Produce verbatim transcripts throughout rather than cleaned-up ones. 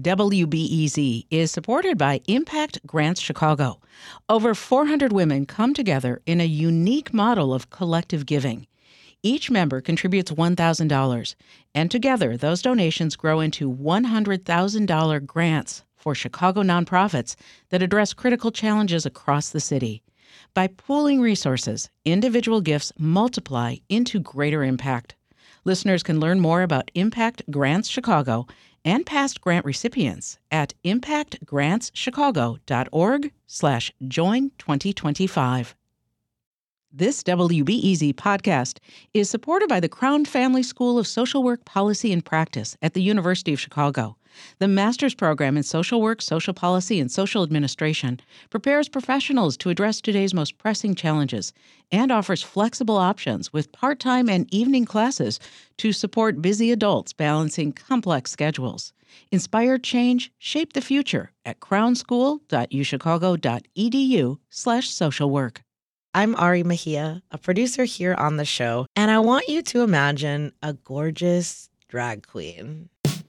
W B E Z is supported by Impact Grants Chicago. Over four hundred women come together in a unique model of collective giving. Each member contributes one thousand dollars, and together those donations grow into one hundred thousand dollars grants for Chicago nonprofits that address critical challenges across the city. By pooling resources, individual gifts multiply into greater impact. Listeners can learn more about Impact Grants Chicago and past grant recipients at impactgrantschicago.org slash join 2025. This W B E Z podcast is supported by the Crown Family School of Social Work Policy and Practice at the University of Chicago. The master's program in social work, social policy, and social administration prepares professionals to address today's most pressing challenges and offers flexible options with part-time and evening classes to support busy adults balancing complex schedules. Inspire change, shape the future at crownschool.uchicago.edu slash social work. I'm Ari Mejia, a producer here on the show, and I want you to imagine a gorgeous drag queen.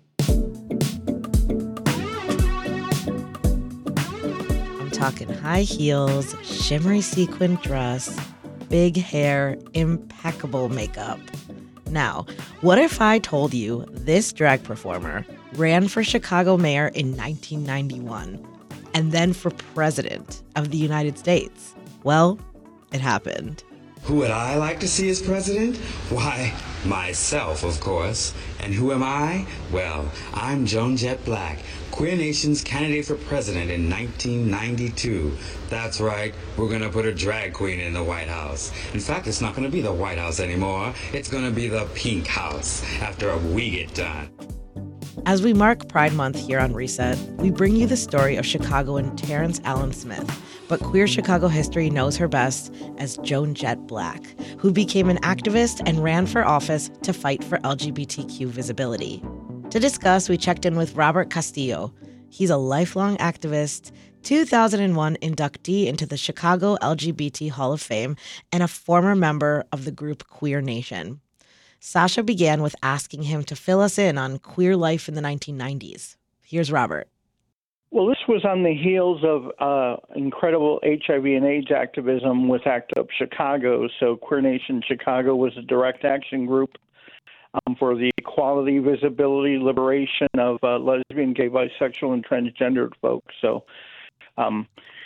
I'm talking high heels, shimmery sequin dress, big hair, impeccable makeup. Now, what if I told you this drag performer ran for Chicago mayor in nineteen ninety-one and then for president of the United States? Well, it happened. Who would I like to see as president? Why, myself, of course. And who am I? Well, I'm Joan Jett Black, Queer Nation's candidate for president in nineteen ninety-two. That's right, we're gonna put a drag queen in the White House. In fact, it's not gonna be the White House anymore. It's gonna be the Pink House after we get done. As we mark Pride Month here on Reset, we bring you the story of Chicagoan Terrence Allen Smith, but Queer Chicago history knows her best as Joan Jett Black, who became an activist and ran for office to fight for L G B T Q visibility. To discuss, we checked in with Robert Castillo. He's a lifelong activist, two thousand one inductee into the Chicago L G B T Hall of Fame, and a former member of the group Queer Nation. Sasha began with asking him to fill us in on queer life in the nineteen nineties. Here's Robert. Well, this was on the heels of uh, incredible H I V and AIDS activism with ACT UP Chicago. So Queer Nation Chicago was a direct action group um, for the equality, visibility, liberation of uh, lesbian, gay, bisexual, and transgendered folks. So um,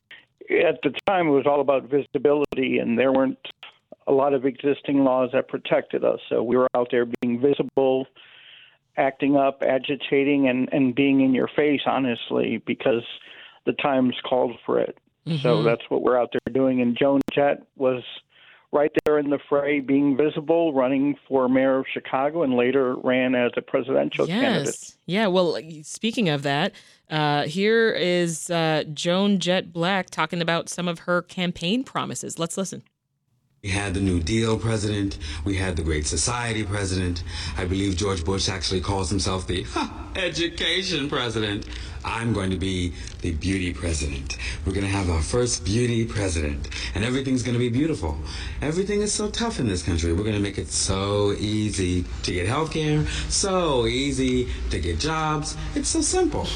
at the time, it was all about visibility, and there weren't a lot of existing laws that protected us. So we were out there being visible, acting up, agitating, and, and being in your face, honestly, because the times called for it. Mm-hmm. So that's what we're out there doing. And Joan Jett was right there in the fray, being visible, running for mayor of Chicago, and later ran as a presidential yes. candidate. Yeah, well, speaking of that, uh, here is uh, Joan Jett Black talking about some of her campaign promises. Let's listen. We had the New Deal president. We had the Great Society president. I believe George Bush actually calls himself the huh, education president. I'm going to be the beauty president. We're going to have our first beauty president, and everything's going to be beautiful. Everything is so tough in this country. We're going to make it so easy to get health care, so easy to get jobs. It's so simple.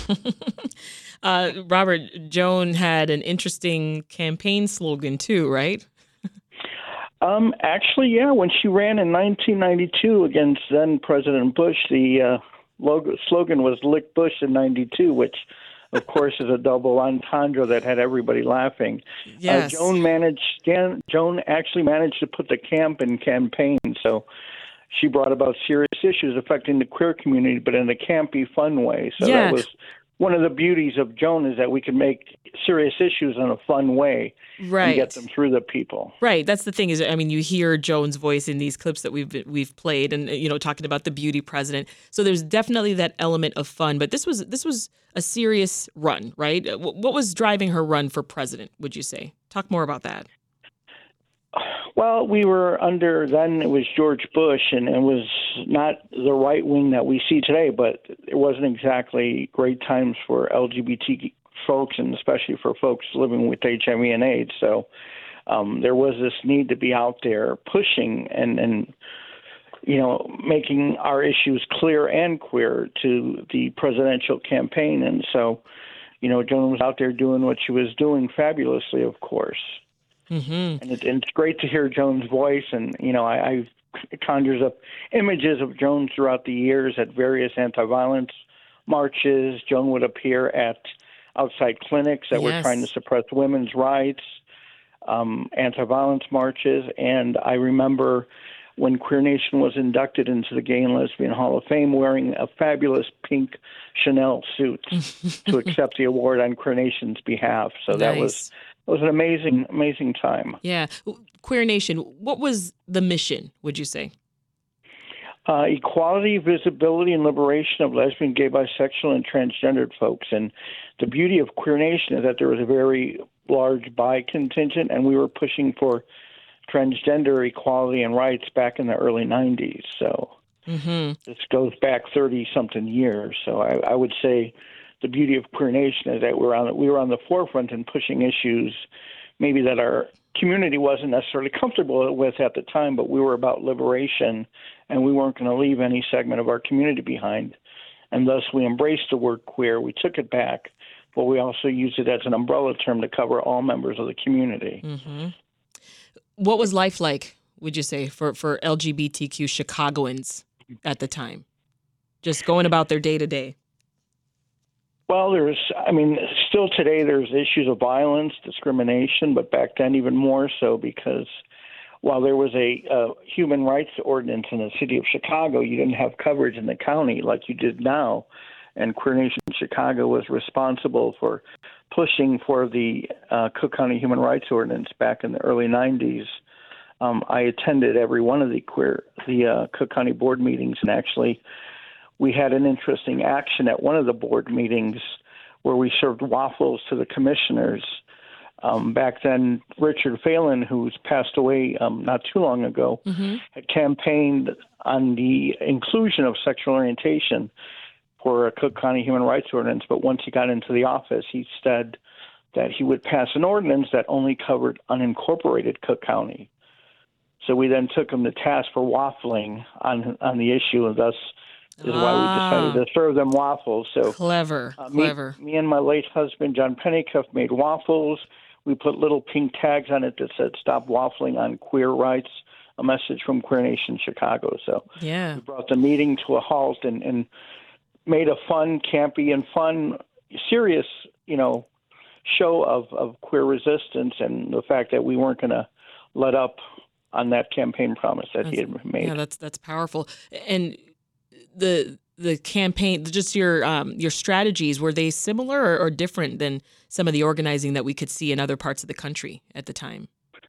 uh, Robert, Joan had an interesting campaign slogan too, right? Um, actually, yeah, when she ran in nineteen ninety-two against then President Bush, the uh, logo, slogan was "Lick Bush in ninety-two," which, of course, is a double entendre that had everybody laughing. Yes. Uh, Joan managed. Jan, Joan actually managed to put the camp in campaign, so she brought about serious issues affecting the queer community, but in a campy, fun way. So yeah. that was one of the beauties of Joan, is that we can make serious issues in a fun way, right, and get them through the people. Right. That's the thing is, I mean, you hear Joan's voice in these clips that we've we've played, and you know, talking about the beauty president. So there's definitely that element of fun. But this was this was a serious run, right? What was driving her run for president, would you say? Talk more about that. Well, we were under, then it was George Bush, and it was not the right wing that we see today, but it wasn't exactly great times for L G B T folks, and especially for folks living with H I V and AIDS. So um, there was this need to be out there pushing and, and you know, making our issues clear and queer to the presidential campaign. And so, you know, Joan was out there doing what she was doing fabulously, of course. Mm-hmm. And, it, and it's great to hear Joan's voice. And, you know, I, I it conjures up images of Joan throughout the years at various anti-violence marches. Joan would appear at outside clinics that yes. were trying to suppress women's rights, um, anti-violence marches. And I remember when Queer Nation was inducted into the Gay and Lesbian Hall of Fame wearing a fabulous pink Chanel suit to accept the award on Queer Nation's behalf. So that nice. was it was an amazing, amazing time. Yeah. Queer Nation, what was the mission, would you say? Uh, equality, visibility, and liberation of lesbian, gay, bisexual, and transgendered folks. And the beauty of Queer Nation is that there was a very large bi contingent, and we were pushing for transgender equality and rights back in the early nineties. So mm-hmm. this goes back thirty-something years. So I, I would say the beauty of Queer Nation is that we're on, we were on the forefront in pushing issues maybe that our community wasn't necessarily comfortable with at the time, but we were about liberation, and we weren't going to leave any segment of our community behind. And thus we embraced the word queer. We took it back, but we also used it as an umbrella term to cover all members of the community. Mm-hmm. What was life like, would you say, for, for L G B T Q Chicagoans at the time? Just going about their day-to-day. Well, there's, I mean, still today there's issues of violence, discrimination, but back then even more so, because while there was a uh, human rights ordinance in the city of Chicago, you didn't have coverage in the county like you did now. And Queer Nation Chicago was responsible for pushing for the uh, Cook County Human Rights Ordinance back in the early nineties. Um, I attended every one of the queer the uh, Cook County board meetings, and actually we had an interesting action at one of the board meetings where we served waffles to the commissioners. Um, back then, Richard Phelan, who's passed away um, not too long ago, mm-hmm. had campaigned on the inclusion of sexual orientation for a Cook County Human Rights Ordinance. But once he got into the office, he said that he would pass an ordinance that only covered unincorporated Cook County. So we then took him to task for waffling on on the issue, and thus is ah. why we decided to serve them waffles. So clever, uh, me, clever. Me and my late husband, John Pennycuff, made waffles. We put little pink tags on it that said, "Stop waffling on queer rights," a message from Queer Nation Chicago. So yeah. we brought the meeting to a halt and, and made a fun, campy, and fun, serious, you know, show of, of queer resistance and the fact that we weren't going to let up on that campaign promise that that's, he had made. Yeah, that's that's powerful. And the the campaign, just your um, your strategies, were they similar or, or different than some of the organizing that we could see in other parts of the country at the time?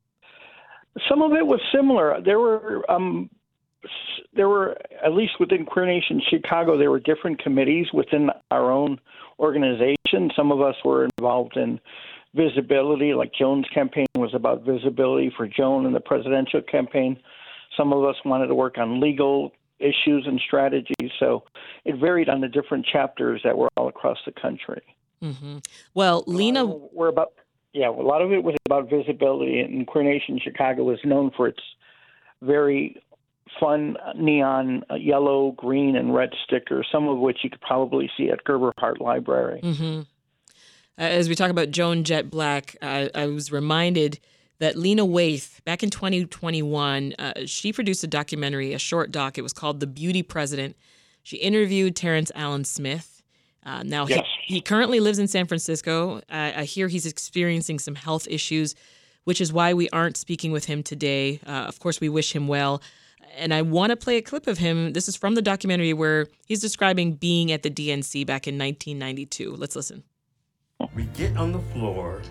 Some of it was similar. There were um, there were, at least within Queer Nation Chicago, there were different committees within our own organization. Some of us were involved in visibility, like Joan's campaign was about visibility for Joan in the presidential campaign. Some of us wanted to work on legal issues and strategies. So it varied on the different chapters that were all across the country. Mm-hmm. Well, Lena, we're about yeah, a lot of it was about visibility, and Queer Nation Chicago was known for its very fun neon yellow, green, and red stickers, some of which you could probably see at Gerber Hart Library. Mm-hmm. As we talk about Joan Jett Black, uh, I was reminded that Lena Waithe, back in twenty twenty-one, uh, she produced a documentary, a short doc. It was called The Beauty President. She interviewed Terrence Allen Smith. Uh, now, yes. he, he currently lives in San Francisco. Uh, I hear he's experiencing some health issues, which is why we aren't speaking with him today. Uh, of course, we wish him well. And I want to play a clip of him. This is from the documentary where he's describing being at the D N C back in nineteen ninety-two. Let's listen. We get on the floor.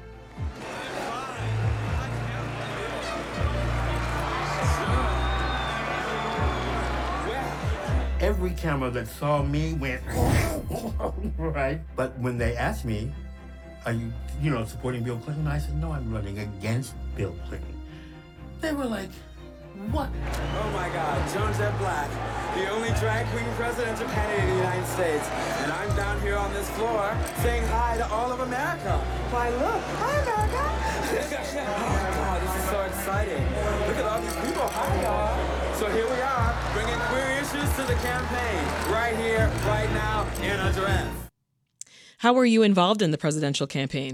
Every camera that saw me went, right? But when they asked me, are you, you know, supporting Bill Clinton? I said, no, I'm running against Bill Clinton. They were like, what? Oh my God, Joan Jett Black, the only drag queen presidential candidate in the United States. And I'm down here on this floor saying hi to all of America. Why, look, hi, America. Oh my God, this is so exciting. Look at all these people. Hi, y'all. So here we are, bringing queer issues to the campaign, right here, right now, in a dress. How were you involved in the presidential campaign?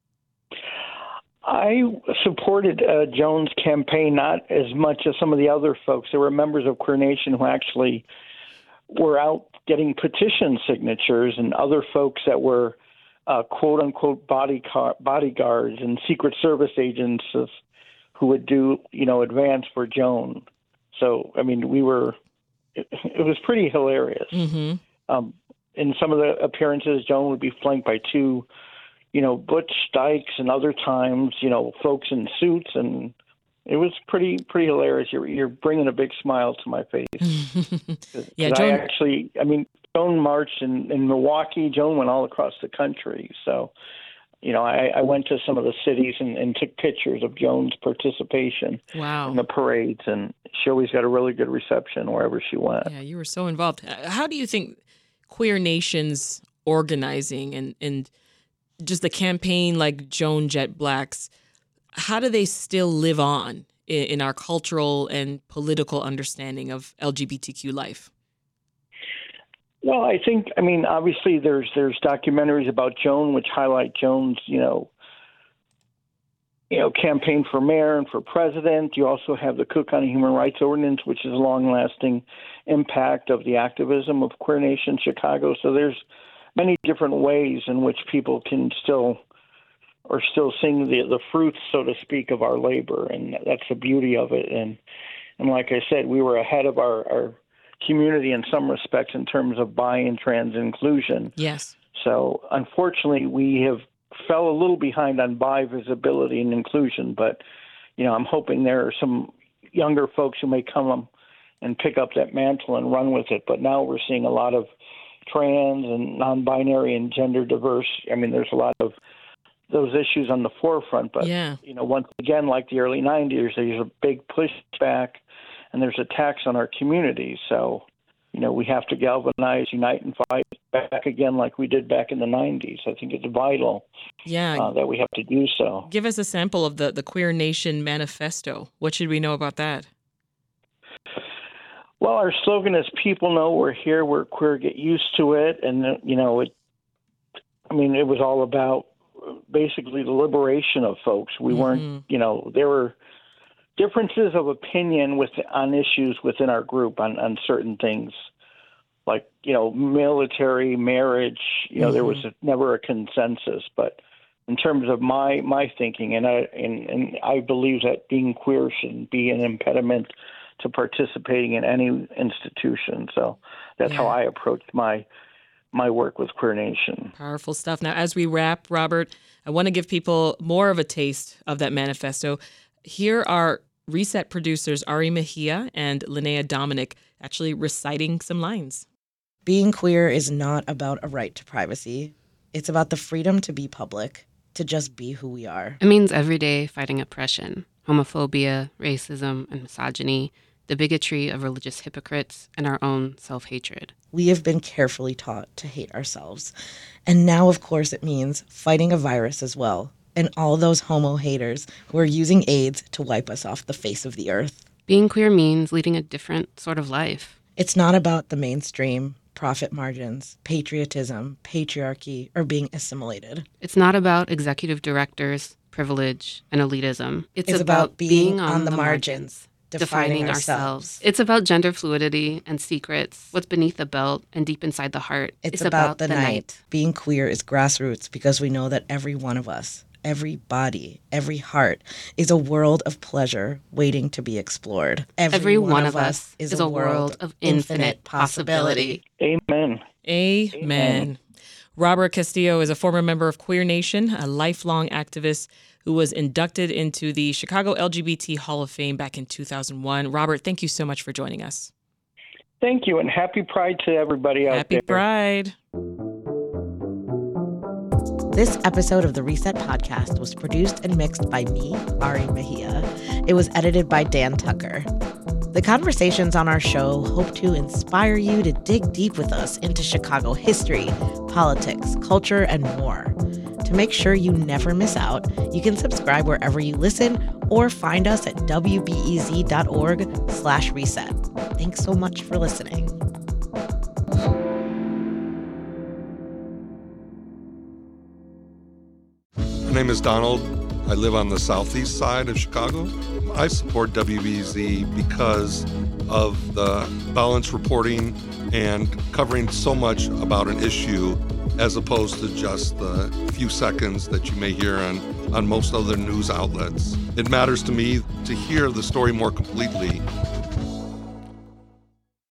I supported uh, Joan's campaign not as much as some of the other folks. There were members of Queer Nation who actually were out getting petition signatures, and other folks that were uh, quote-unquote bodycar- bodyguards and Secret Service agents who would do, you know, advance for Joan. So, I mean, we were it, – it was pretty hilarious. Mm-hmm. Um, in some of the appearances, Joan would be flanked by two – you know, Butch Dykes, and other times, you know, folks in suits, and it was pretty pretty hilarious. You're you're bringing a big smile to my face. yeah, Joan, Joan... I actually, I mean, Joan marched in, in Milwaukee. Joan went all across the country. So, you know, I, I went to some of the cities and, and took pictures of Joan's participation wow. in the parades, and she always got a really good reception wherever she went. Yeah, you were so involved. How do you think Queer Nation's organizing and and just the campaign like Joan Jett Black's, how do they still live on in, in our cultural and political understanding of L G B T Q life? Well, I think, I mean, obviously there's there's documentaries about Joan which highlight Joan's, you know, you know, campaign for mayor and for president. You also have the Cook County Human Rights Ordinance, which is a long-lasting impact of the activism of Queer Nation Chicago. So there's many different ways in which people can still are still seeing the the fruits, so to speak, of our labor, and that's the beauty of it. And and like I said, we were ahead of our, our community in some respects in terms of bi and trans inclusion. Yes. So unfortunately, we have fell a little behind on bi visibility and inclusion, but you know, I'm hoping there are some younger folks who may come and pick up that mantle and run with it. But now we're seeing a lot of trans and non-binary and gender diverse. I mean, there's a lot of those issues on the forefront, but yeah. you know, once again, like the early nineties, there's a big pushback and there's attacks on our community. So, you know, we have to galvanize, unite, and fight back again like we did back in the nineties. I think it's vital yeah. uh, that we have to do so. Give us a sample of the, the Queer Nation Manifesto. What should we know about that? Well, our slogan is "People know we're here, we're queer, get used to it." And, you know, it, I mean, it was all about basically the liberation of folks. We mm-hmm. weren't, you know, there were differences of opinion with on issues within our group on, on certain things, like, you know, military, marriage. You know, mm-hmm. there was a, never a consensus. But in terms of my my thinking, and I and, and I believe that being queer shouldn't be an impediment to participating in any institution. So that's yeah. how I approached my my work with Queer Nation. Powerful stuff. Now, as we wrap, Robert, I want to give people more of a taste of that manifesto. Here are Reset producers Ari Mejia and Linnea Dominic actually reciting some lines. Being queer is not about a right to privacy. It's about the freedom to be public, to just be who we are. It means every day fighting oppression, homophobia, racism, and misogyny, the bigotry of religious hypocrites, and our own self-hatred. We have been carefully taught to hate ourselves. And now, of course, it means fighting a virus as well, and all those homo haters who are using AIDS to wipe us off the face of the earth. Being queer means leading a different sort of life. It's not about the mainstream, profit margins, patriotism, patriarchy, or being assimilated. It's not about executive directors, privilege, and elitism. It's, it's about, about being, being on, on the, the margins, margins defining, defining ourselves. ourselves. It's about gender fluidity and secrets, what's beneath the belt and deep inside the heart. It's, it's about, about the, the night. night. Being queer is grassroots because we know that every one of us, every body, every heart is a world of pleasure waiting to be explored. Every, every one, one of us is, is a world of infinite possibility. Amen. Amen. Amen. Robert Castillo is a former member of Queer Nation, a lifelong activist who was inducted into the Chicago L G B T Hall of Fame back in two thousand one. Robert, thank you so much for joining us. Thank you, and happy Pride to everybody out happy there. Happy Pride. This episode of the Reset Podcast was produced and mixed by me, Ari Mejia. It was edited by Dan Tucker. The conversations on our show hope to inspire you to dig deep with us into Chicago history, politics, culture, and more. To To make sure you never miss out, you can subscribe wherever you listen or find us at wbez.org slash reset. Thanks so much for listening. My name is Donald. I live on the southeast side of Chicago. I support W B Z because of the balanced reporting and covering so much about an issue as opposed to just the few seconds that you may hear on, on most other news outlets. It matters to me to hear the story more completely